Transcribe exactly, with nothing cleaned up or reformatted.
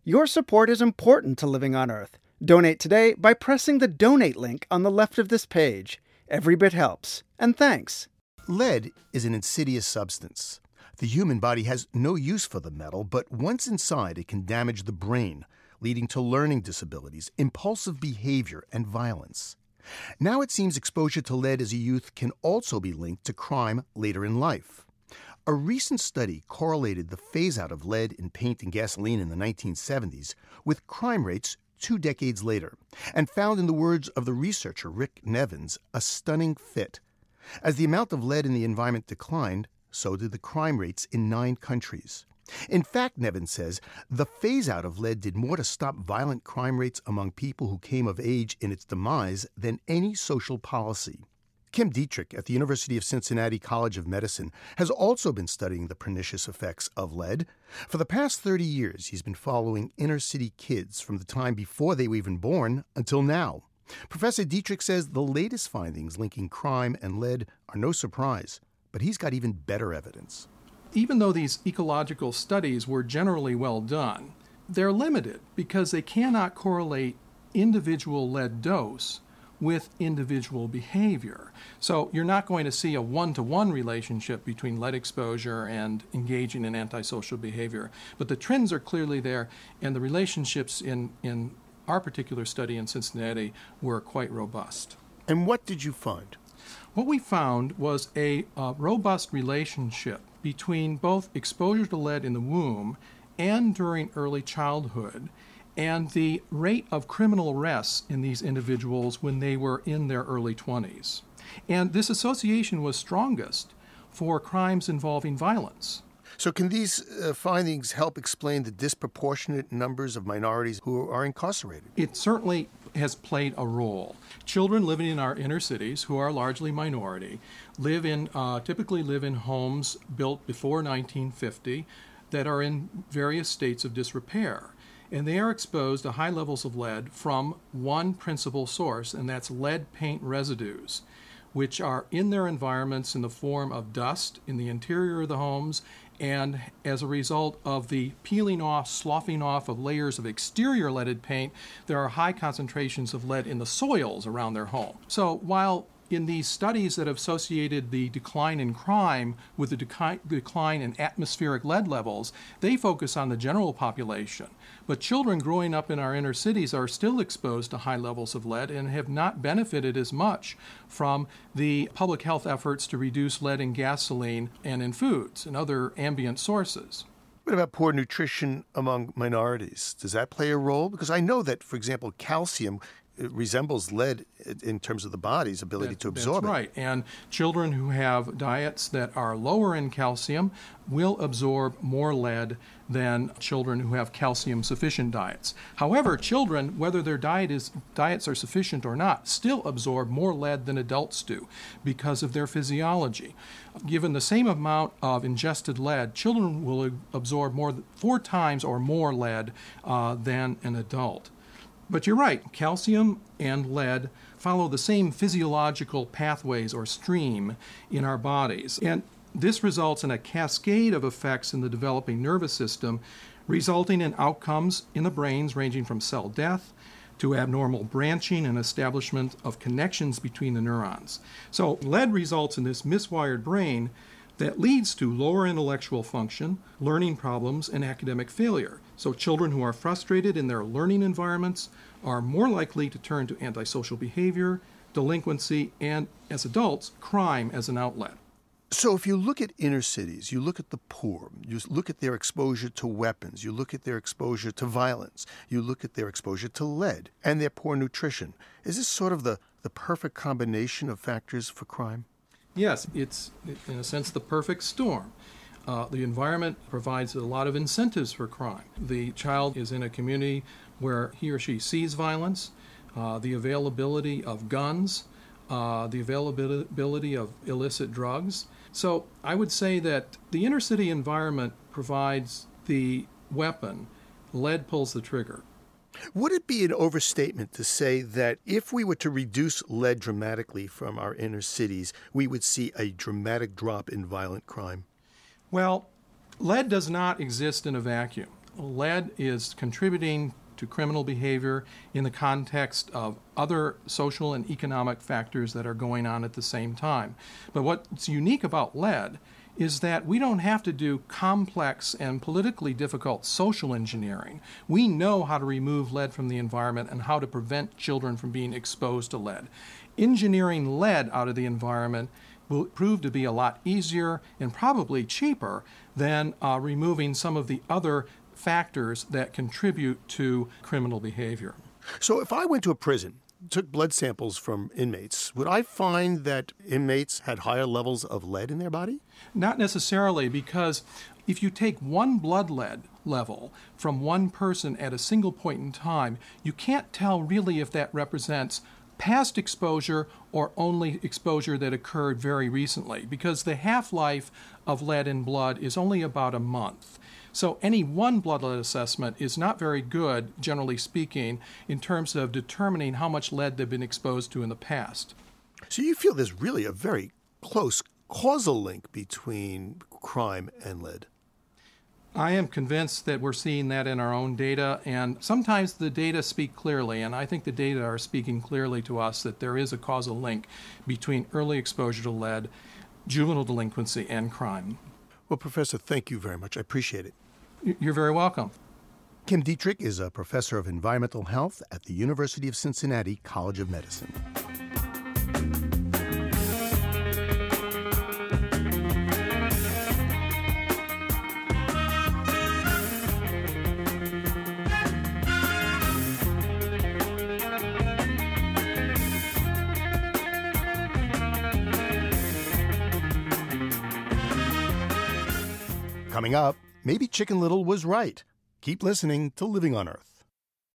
Your support is important to Living on Earth. Donate today by pressing the donate link on the left of this page. Every bit helps. And thanks. Lead is an insidious substance. The human body has no use for the metal, but once inside, it can damage the brain, leading to learning disabilities, impulsive behavior, and violence. Now it seems exposure to lead as a youth can also be linked to crime later in life. A recent study correlated the phase-out of lead in paint and gasoline in the nineteen seventies with crime rates two decades later, and found, in the words of the researcher Rick Nevins, a stunning fit. As the amount of lead in the environment declined, so did the crime rates in nine countries. In fact, Nevins says, the phase-out of lead did more to stop violent crime rates among people who came of age in its demise than any social policy. Kim Dietrich at the University of Cincinnati College of Medicine has also been studying the pernicious effects of lead. For the past thirty years, he's been following inner-city kids from the time before they were even born until now. Professor Dietrich says the latest findings linking crime and lead are no surprise, but he's got even better evidence. Even though these ecological studies were generally well done, they're limited because they cannot correlate individual lead dose with individual behavior. So you're not going to see a one-to-one relationship between lead exposure and engaging in antisocial behavior. But the trends are clearly there, and the relationships in, in our particular study in Cincinnati were quite robust. And what did you find? What we found was a uh, robust relationship between both exposure to lead in the womb and during early childhood, and the rate of criminal arrests in these individuals when they were in their early twenties. And this association was strongest for crimes involving violence. So can these uh, findings help explain the disproportionate numbers of minorities who are incarcerated? It certainly has played a role. Children living in our inner cities, who are largely minority, live in uh, typically live in homes built before nineteen fifty that are in various states of disrepair. And they are exposed to high levels of lead from one principal source, and that's lead paint residues, which are in their environments in the form of dust in the interior of the homes, and as a result of the peeling off, sloughing off of layers of exterior leaded paint, there are high concentrations of lead in the soils around their home. So while in these studies that have associated the decline in crime with the deci- decline in atmospheric lead levels, they focus on the general population. But children growing up in our inner cities are still exposed to high levels of lead and have not benefited as much from the public health efforts to reduce lead in gasoline and in foods and other ambient sources. What about poor nutrition among minorities? Does that play a role? Because I know that, for example, calcium it resembles lead in terms of the body's ability that, to absorb that's it. Right. And children who have diets that are lower in calcium will absorb more lead than children who have calcium-sufficient diets. However, children, whether their diet is, diets are sufficient or not, still absorb more lead than adults do because of their physiology. Given the same amount of ingested lead, children will absorb more four times or more lead uh, than an adult. But you're right, calcium and lead follow the same physiological pathways or stream in our bodies. And this results in a cascade of effects in the developing nervous system, resulting in outcomes in the brains ranging from cell death to abnormal branching and establishment of connections between the neurons. So lead results in this miswired brain that leads to lower intellectual function, learning problems, and academic failure. So children who are frustrated in their learning environments are more likely to turn to antisocial behavior, delinquency, and, as adults, crime as an outlet. So if you look at inner cities, you look at the poor, you look at their exposure to weapons, you look at their exposure to violence, you look at their exposure to lead and their poor nutrition, is this sort of the, the perfect combination of factors for crime? Yes, it's, in a sense, the perfect storm. Uh, the environment provides a lot of incentives for crime. The child is in a community where he or she sees violence, uh, the availability of guns, uh, the availability of illicit drugs. So I would say that the inner city environment provides the weapon. Lead pulls the trigger. Would it be an overstatement to say that if we were to reduce lead dramatically from our inner cities, we would see a dramatic drop in violent crime? Well, lead does not exist in a vacuum. lead is contributing to criminal behavior in the context of other social and economic factors that are going on at the same time. But what's unique about lead is that we don't have to do complex and politically difficult social engineering. We know how to remove lead from the environment and how to prevent children from being exposed to lead. Engineering lead out of the environment will prove to be a lot easier and probably cheaper than uh, removing some of the other factors that contribute to criminal behavior. So if I went to a prison, took blood samples from inmates, would I find that inmates had higher levels of lead in their body? Not necessarily, because if you take one blood lead level from one person at a single point in time, you can't tell really if that represents past exposure or only exposure that occurred very recently, because the half-life of lead in blood is only about a month. So any one blood lead assessment is not very good, generally speaking, in terms of determining how much lead they've been exposed to in the past. So you feel there's really a very close causal link between crime and lead? I am convinced that we're seeing that in our own data, and sometimes the data speak clearly, and I think the data are speaking clearly to us that there is a causal link between early exposure to lead, juvenile delinquency, and crime. Well, Professor, thank you very much. I appreciate it. You're very welcome. Kim Dietrich is a professor of environmental health at the University of Cincinnati College of Medicine. Coming up, maybe Chicken Little was right. Keep listening to Living on Earth.